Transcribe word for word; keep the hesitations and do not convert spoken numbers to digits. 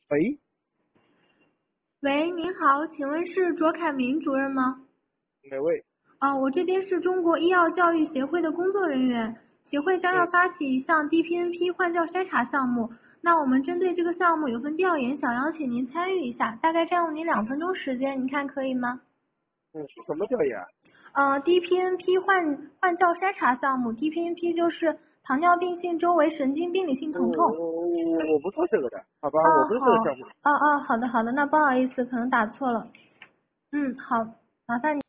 喂， 喂，您好，请问是卓凯明主任吗？ 哪位？ 啊，我这边是中国医药教育协会的工作人员，协会将要嗯发起一项 D P N P 换教筛查项目，那我们针对这个项目有份调研，想邀请您参与一下，大概占用您两分钟时间，您看可以吗？ 嗯，是什么调研？ 呃，D P N P 换换教筛查项目，D P N P 就是糖尿病性周围神经病理性我疼痛。 我我我不做这个的，好吧？ 哦， 我不是这个好， 项目。 哦哦，好的好的，那不好意思，可能打错了。嗯，好，麻烦你。